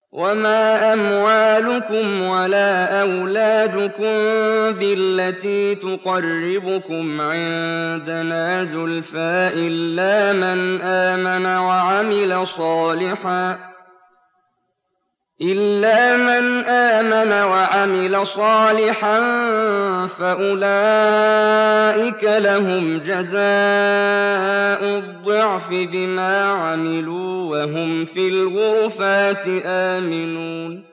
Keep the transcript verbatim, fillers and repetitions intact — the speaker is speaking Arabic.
وَمَا أَمْوَالُكُمْ وَلَا أَوْلَادُكُم بِالَّتِي تُقَرِّبُكُمْ عِندَنَا زُلْفَىٰ إِلَّا مَنْ آمَنَ وَعَمِلَ صَالِحًا إِلَّا مَنْ آمَنَ وَعَمِلَ صَالِحًا فَأُولَٰئِكَ لَهُمْ جَزَاءُ الضِّعْفِ بِمَا عَمِلُوا وَهُمْ فِي الْغُرُفَاتِ آمِنُونَ